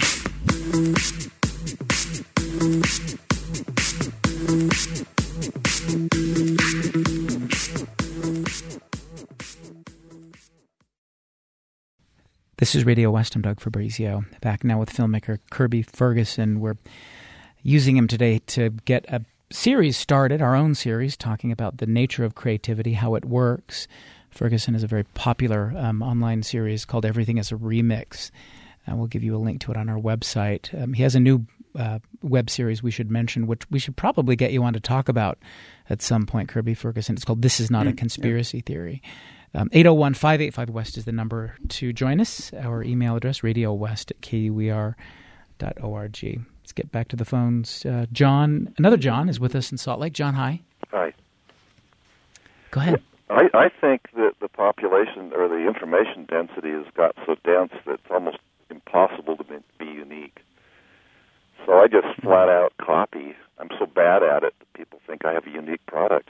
This is Radio West. I'm Doug Fabrizio. Back now with filmmaker Kirby Ferguson. We're using him today to get a series started, our own series, talking about the nature of creativity, how it works. Ferguson has a very popular um, online series called Everything is a Remix. Uh, we'll give you a link to it on our website. Um, he has a new uh, web series we should mention, which we should probably get you on to talk about at some point, Kirby Ferguson. It's called This Is Not mm, a Conspiracy yeah. Theory. Um, eight oh one, five eight five, West is the number to join us. Our email address, radio west at k u e r dot org. Let's get back to the phones. Uh, John, another John, is with us in Salt Lake. John, hi. Hi. Go ahead. I, I think that the population or the information density has got so dense that it's almost impossible to be, be unique. So I just flat out copy. I'm so bad at it that people think I have a unique product.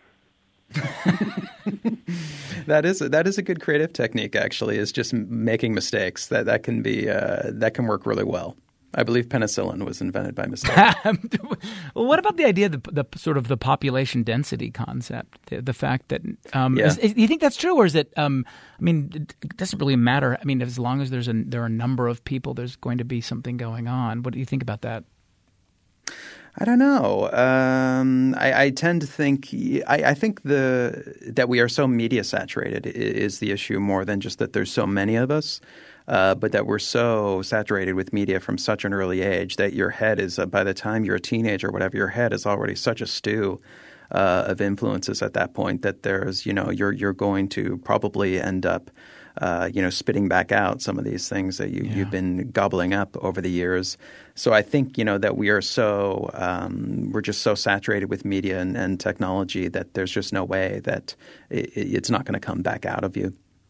That is a, that is a good creative technique. Actually, is just making mistakes. That that can be uh, that can work really well. I believe penicillin was invented by mistake. Well, what about the idea, the, the sort of the population density concept? The, the fact that um, yeah. is, is, do you think that's true, or is it? Um, I mean, it, it doesn't really matter. I mean, as long as there's a there are a number of people, there's going to be something going on. What do you think about that? I don't know. Um, I, I tend to think I, I think the that we are so media saturated is the issue more than just that there's so many of us, uh, but that we're so saturated with media from such an early age that your head is uh, by the time you're a teenager or whatever, your head is already such a stew uh, of influences at that point that there's you know you're you're going to probably end up. Uh, you know, spitting back out some of these things that you, yeah. you've been gobbling up over the years. So I think, you know, that we are so um, – we're just so saturated with media and, and technology that there's just no way that it, it's not going to come back out of you.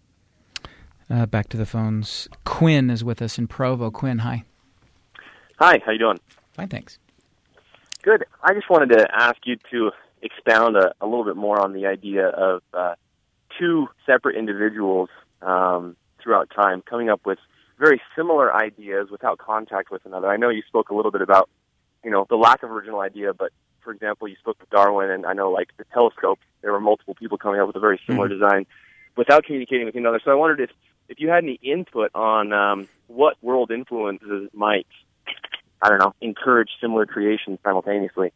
Uh, back to the phones. Quinn is with us in Provo. Quinn, hi. Hi, how you doing? Fine, thanks. Good. I just wanted to ask you to expound a, a little bit more on the idea of uh, two separate individuals – Um, throughout time, coming up with very similar ideas without contact with another. I know you spoke a little bit about, you know, the lack of original idea, but for example, you spoke with Darwin, and I know, like, the telescope, there were multiple people coming up with a very similar mm-hmm. design without communicating with another. So I wondered if, if you had any input on um, what world influences might, I don't know, encourage similar creations simultaneously.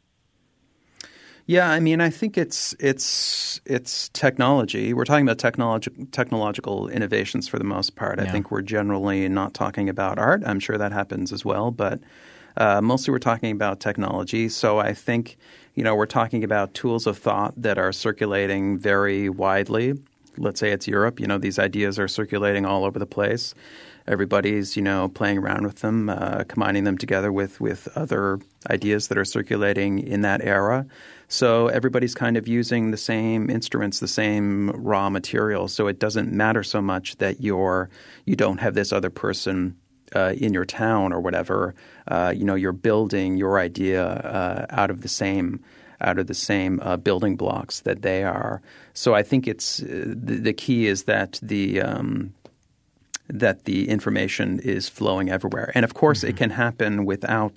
Yeah, I mean, I think it's it's it's technology. We're talking about technologi- technological innovations for the most part. Yeah. I think we're generally not talking about art. I'm sure that happens as well, but uh, mostly we're talking about technology. So I think, you know, we're talking about tools of thought that are circulating very widely. Let's say it's Europe. You know, these ideas are circulating all over the place. Everybody's, you know, playing around with them, uh, combining them together with, with other ideas that are circulating in that era. So everybody's kind of using the same instruments, the same raw materials. So it doesn't matter so much that you're you don't have this other person uh, in your town or whatever. Uh, you know, you're building your idea uh, out of the same out of the same uh, building blocks that they are. So I think it's uh, the, the key is that the um, that the information is flowing everywhere. And of course, mm-hmm. it can happen without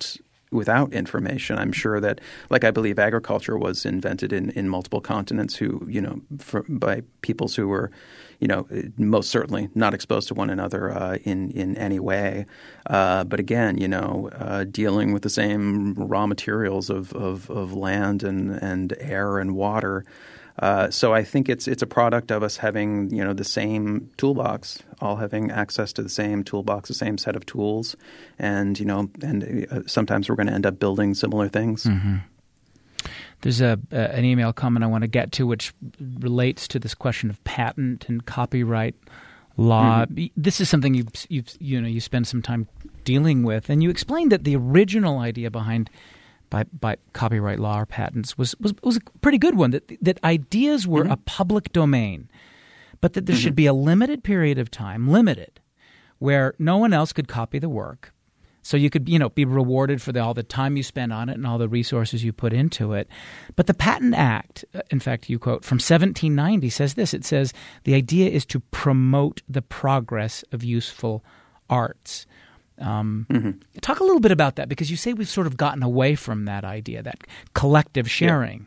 without information. I'm sure that, like I believe agriculture was invented in, in multiple continents who, you know, for, by peoples who were, you know, most certainly not exposed to one another uh, in, in any way. Uh, but again, you know, uh, dealing with the same raw materials of, of, of land and, and air and water. Uh, so I think it's it's a product of us having, you know, the same toolbox, all having access to the same toolbox, the same set of tools, and you know, and uh, sometimes we're going to end up building similar things. Mm-hmm. There's a uh, an email comment I want to get to, which relates to this question of patent and copyright law. Mm-hmm. This is something you you you know you spend some time dealing with, and you explained that the original idea behind By, by copyright law or patents was, was was a pretty good one, that that ideas were mm-hmm. a public domain, but that there mm-hmm. should be a limited period of time, limited, where no one else could copy the work. So you could, you know, be rewarded for the, all the time you spend on it and all the resources you put into it. But the Patent Act, in fact, you quote, from seventeen ninety says this. It says, the idea is to promote the progress of useful arts. Um, mm-hmm. Talk a little bit about that, because you say we've sort of gotten away from that idea, that collective sharing.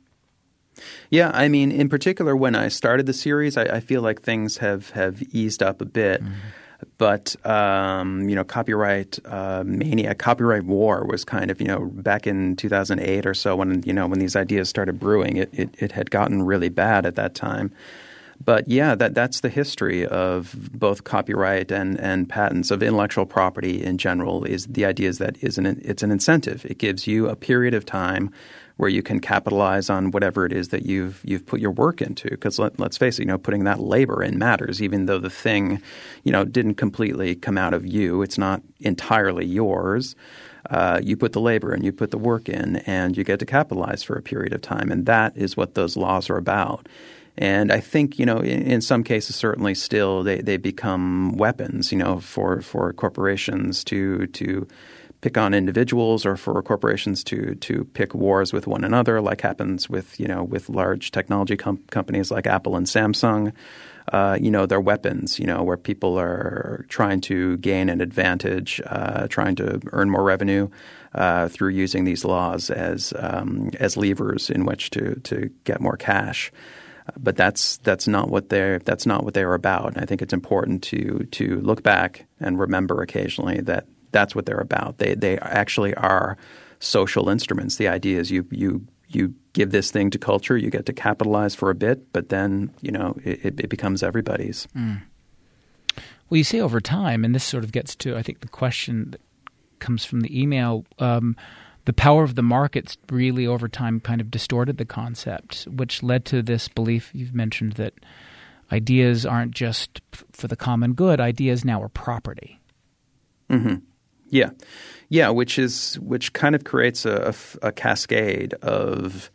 Yeah, yeah, I mean, in particular, when I started the series, I, I feel like things have, have eased up a bit. Mm-hmm. But, um, you know, copyright uh, mania, copyright war was kind of, you know, back in two thousand eight or so when, you know, when these ideas started brewing, it, it, it had gotten really bad at that time. But yeah, that that's the history of both copyright and, and patents, of intellectual property in general. Is the idea is that is an, it's an incentive. It gives you a period of time where you can capitalize on whatever it is that you've you've put your work into. Because let, let's face it, you know, putting that labor in matters, even though the thing, you know, didn't completely come out of you. It's not entirely yours. Uh, you put the labor and you put the work in, and you get to capitalize for a period of time. And that is what those laws are about. And I think, you know, in, in some cases, certainly still they, they become weapons, you know, for, for corporations to to pick on individuals, or for corporations to to pick wars with one another, like happens with, you know, with large technology com- companies like Apple and Samsung. Uh, you know, they're weapons, you know, where people are trying to gain an advantage, uh, trying to earn more revenue uh, through using these laws as um, as levers in which to to get more cash. But that's that's not what they're that's not what they're about. And I think it's important to to look back and remember occasionally that that's what they're about. They they actually are social instruments. The idea is you you you give this thing to culture, you get to capitalize for a bit, but then, you know, it, it becomes everybody's. Mm. Well, you say over time, and this sort of gets to, I think, the question that comes from the email, um, the power of the markets really over time kind of distorted the concept, which led to this belief you've mentioned that ideas aren't just f- for the common good. Ideas now are property. Mm-hmm. Yeah. Yeah, which is which kind of creates a, a, a cascade of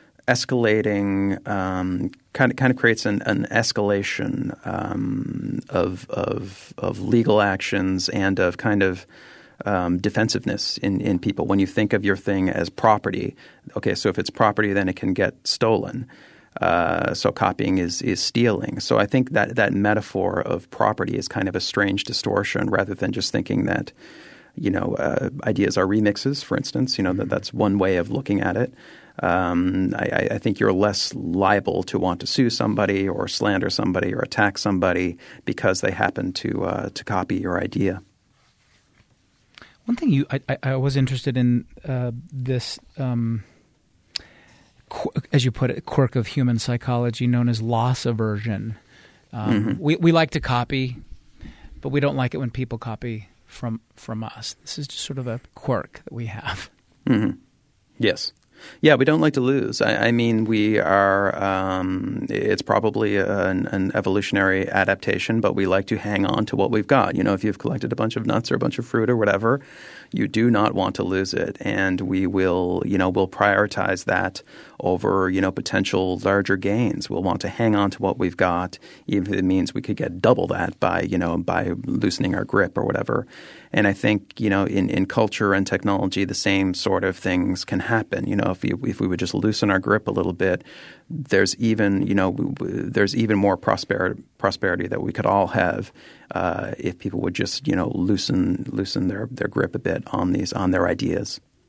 escalating um, kind of kind of creates an, an escalation um, of of of legal actions and of kind of um, defensiveness in, in people. When you think of your thing as property, okay, so if it's property, then it can get stolen. Uh, so copying is is stealing. So I think that that metaphor of property is kind of a strange distortion, rather than just thinking that, you know, uh, ideas are remixes, for instance. You know, that that's one way of looking at it. Um, I, I think you're less liable to want to sue somebody or slander somebody or attack somebody because they happen to uh, to copy your idea. One thing you I, I was interested in uh, this, um, qu- as you put it, quirk of human psychology known as loss aversion. Um, mm-hmm. We we like to copy, but we don't like it when people copy from from us. This is just sort of a quirk that we have. Mm-hmm. Yes. Yeah, we don't like to lose. I, I mean, we are um, – it's probably an, an evolutionary adaptation, but we like to hang on to what we've got. You know, if you've collected a bunch of nuts or a bunch of fruit or whatever, you do not want to lose it. And we will – you know, we'll prioritize that over, you know, potential larger gains. We'll want to hang on to what we've got, even if it means we could get double that by, you know, by loosening our grip or whatever. And I think, you know, in, in culture and technology, the same sort of things can happen. You know, if we, if we would just loosen our grip a little bit, there's even, you know, there's even more prosperity prosperity that we could all have uh, if people would just, you know, loosen loosen their, their grip a bit on these on their ideas.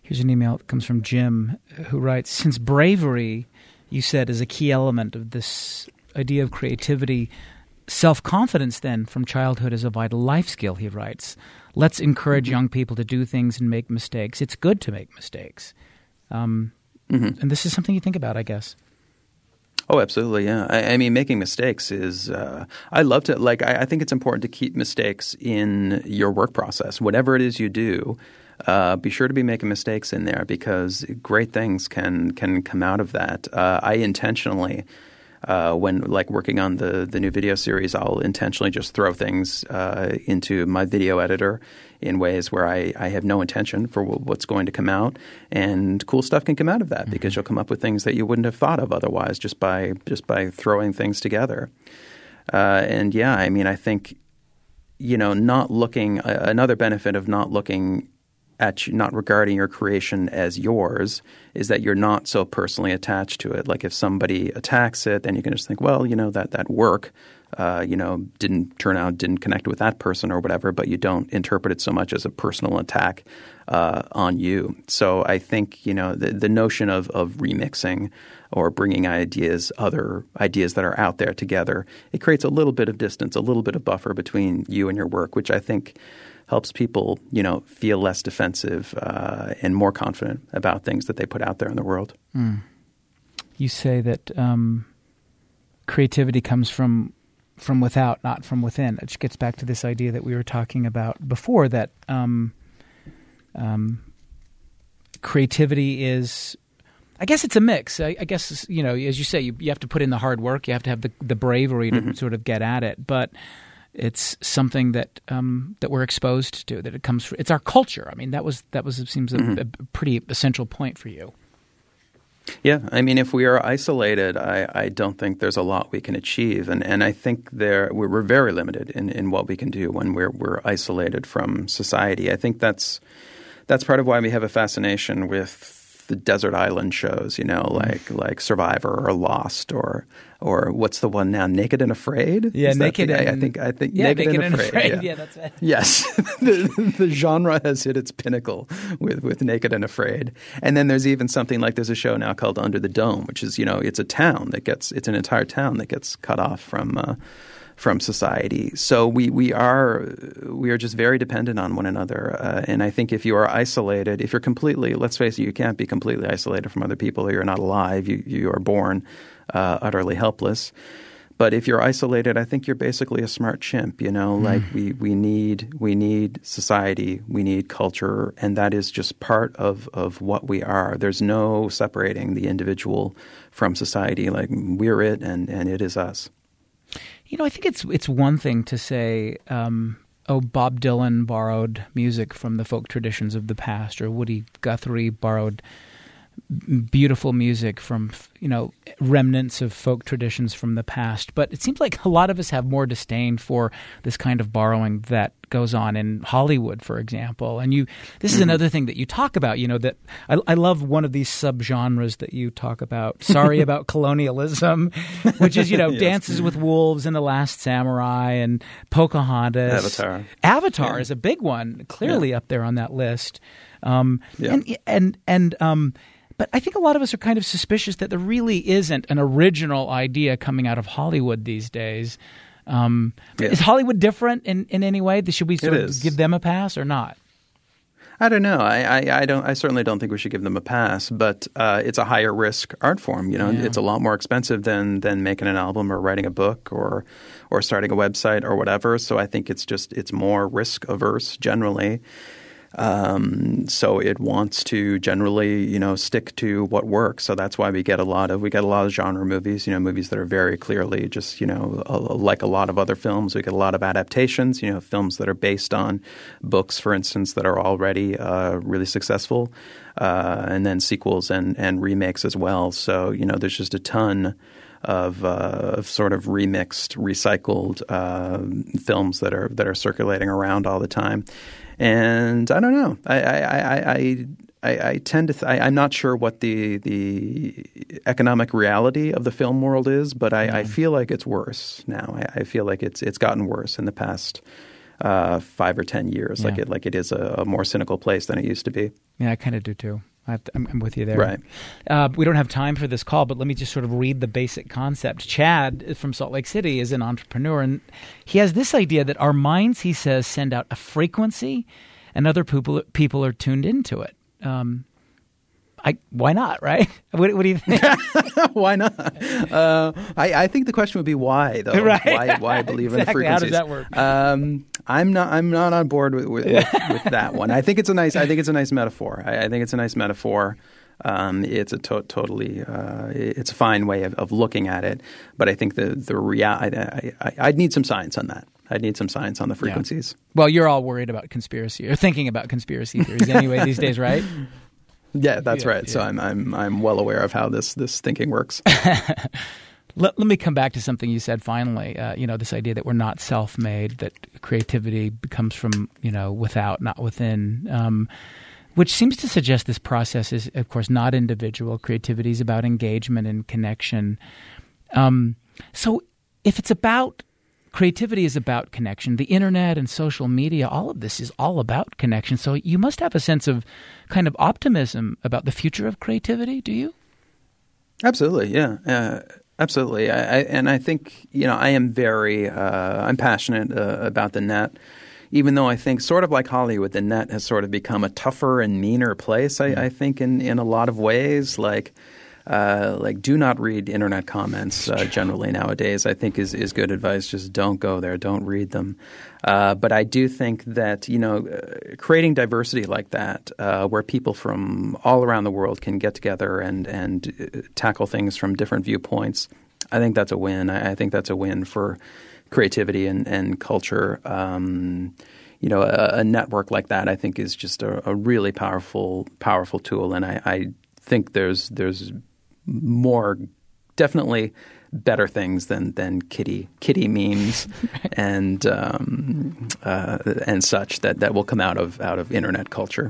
Here's an email that comes from Jim, who writes, since bravery, you said, is a key element of this idea of creativity, self-confidence then from childhood is a vital life skill, he writes. Let's encourage young people to do things and make mistakes. It's good to make mistakes. Um, mm-hmm. And this is something you think about, I guess. Oh, absolutely, yeah. I, I mean, making mistakes is uh, – I love to – like I, I think it's important to keep mistakes in your work process. Whatever it is you do, uh, be sure to be making mistakes in there because great things can can come out of that. Uh, I intentionally – Uh, when like working on the, the new video series, I'll intentionally just throw things uh, into my video editor in ways where I, I have no intention for w- what's going to come out, and cool stuff can come out of that mm-hmm. because you'll come up with things that you wouldn't have thought of otherwise just by just by throwing things together. Uh, and yeah, I mean, I think you know, not looking uh, another benefit of not looking at you, not regarding your creation as yours is that you're not so personally attached to it. Like if somebody attacks it, then you can just think, well, you know, that that work, uh, you know, didn't turn out, didn't connect with that person or whatever, but you don't interpret it so much as a personal attack uh, on you. So I think, you know, the, the notion of, of remixing or bringing ideas, other ideas that are out there together, it creates a little bit of distance, a little bit of buffer between you and your work, which I think helps people, you know, feel less defensive uh, and more confident about things that they put out there in the world. Mm. You say that um, creativity comes from from without, not from within. It gets back to this idea that we were talking about before, that um, um, creativity is, I guess it's a mix. I, I guess, you know, as you say, you, you have to put in the hard work. You have to have the, the bravery to mm-hmm. sort of get at it. But it's something that um, that we're exposed to. That it comes. From, it's our culture. I mean, that was that was it seems a, mm-hmm. a pretty essential point for you. Yeah, I mean, if we are isolated, I, I don't think there's a lot we can achieve, and and I think there we're, we're very limited in, in what we can do when we're we're isolated from society. I think that's that's part of why we have a fascination with the desert island shows, you know, like mm. like Survivor or Lost or or what's the one now, Naked and Afraid? Yeah, Is Naked the, and I, I think I think yeah, Naked, naked and, and Afraid. Afraid. Yeah. yeah, that's it. Yes, the, the genre has hit its pinnacle with with Naked and Afraid, and then there's even something like there's a show now called Under the Dome, which is, you know, it's a town that gets it's an entire town that gets cut off from. Uh, from society. So we, we are we are just very dependent on one another. Uh, and I think if you are isolated, if you're completely, let's face it, you can't be completely isolated from other people or you're not alive. You, you are born uh, utterly helpless. But if you're isolated, I think you're basically a smart chimp, you know, mm. like we, we need we need society, we need culture, and that is just part of, of what we are. There's no separating the individual from society. Like we're it and, and it is us. You know, I think it's it's one thing to say, um, oh, Bob Dylan borrowed music from the folk traditions of the past, or Woody Guthrie borrowed beautiful music from, you know, remnants of folk traditions from the past. But it seems like a lot of us have more disdain for this kind of borrowing that goes on in Hollywood, for example. And you, this is mm-hmm. another thing that you talk about, you know, that I, I love one of these subgenres that you talk about, Sorry About Colonialism, which is, you know, yes. Dances with Wolves and The Last Samurai and Pocahontas. Avatar. Avatar yeah. is a big one, clearly yeah. up there on that list. Um, yeah. And, and, and, um, But I think a lot of us are kind of suspicious that there really isn't an original idea coming out of Hollywood these days. Um, yeah. Is Hollywood different in, in any way? Should we sort it of is. give them a pass or not? I don't know. I, I, I don't. I certainly don't think we should give them a pass. But uh, it's a higher risk art form. You know, yeah. It's a lot more expensive than than making an album or writing a book or or starting a website or whatever. So I think it's just it's more risk averse generally. Um, so it wants to generally, you know, stick to what works. So that's why we get a lot of we get a lot of genre movies, you know, movies that are very clearly just, you know, a, like a lot of other films. We get a lot of adaptations, you know, films that are based on books, for instance, that are already uh, really successful, uh, and then sequels and, and remakes as well. So, you know, there's just a ton of, uh, of sort of remixed, recycled uh, films that are that are circulating around all the time. And I don't know. I I I I, I tend to. Th- I, I'm not sure what the the economic reality of the film world is, but I, mm. I feel like it's worse now. I, I feel like it's it's gotten worse in the past uh, five or ten years. Yeah. Like it, like it is a, a more cynical place than it used to be. Yeah, I kind of do too. I have to, I'm, I'm with you there. Right. Uh, we don't have time for this call, but let me just sort of read the basic concept. Chad from Salt Lake City is an entrepreneur, and he has this idea that our minds, he says, send out a frequency, and other people people are tuned into it. Um, I, why not, right? What, what do you think? Why not? Uh, I, I think the question would be why, though. Right. Why, why believe exactly. in the frequencies? How does that work? Um, I'm not. I'm not on board with with, with, with that one. I think it's a nice. I think it's a nice metaphor. I, I think it's a nice metaphor. Um, it's a to- totally. Uh, it's a fine way of, of looking at it. But I think the the real. I, I, I'd need some science on that. I'd need some science on the frequencies. Yeah. Well, you're all worried about conspiracy or thinking about conspiracy theories anyway these days, right? Yeah, that's yeah, right. Yeah. So I'm I'm I'm well aware of how this this thinking works. let, let me come back to something you said finally. Uh, you know, this idea that we're not self-made, that creativity comes from, you know, without, not within, um, which seems to suggest this process is, of course, not individual. Creativity is about engagement and connection. Um, so if it's about creativity is about connection. The internet and social media, all of this is all about connection. So you must have a sense of kind of optimism about the future of creativity, do you? Absolutely, yeah. Uh, absolutely. I, I, and I think, you know, I am very uh, – I'm passionate uh, about the net, even though I think sort of like Hollywood, the net has sort of become a tougher and meaner place, I, I think, in, in a lot of ways. Like – Uh, like, do not read internet comments uh, generally nowadays, I think is, is good advice. Just don't go there. Don't read them. Uh, but I do think that, you know, uh, creating diversity like that uh, where people from all around the world can get together and, and uh, tackle things from different viewpoints, I think that's a win. I, I think that's a win for creativity and, and culture. Um, you know, a, a network like that, I think, is just a, a really powerful, powerful tool. And I, I think there's there's more, definitely better things than than kitty kitty memes and um, uh, and such that, that will come out of out of internet culture.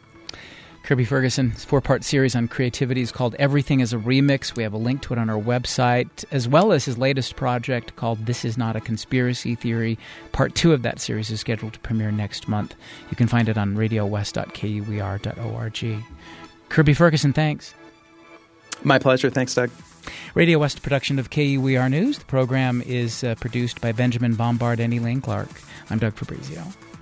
Kirby Ferguson's four-part series on creativity is called Everything is a Remix. We have a link to it on our website, as well as his latest project called This Is Not a Conspiracy Theory. Part two of that series is scheduled to premiere next month. You can find it on radio west dot k u e r dot org. Kirby Ferguson, thanks. My pleasure. Thanks, Doug. Radio West production of K U E R News. The program is uh, produced by Benjamin Bombard and Elaine Clark. I'm Doug Fabrizio.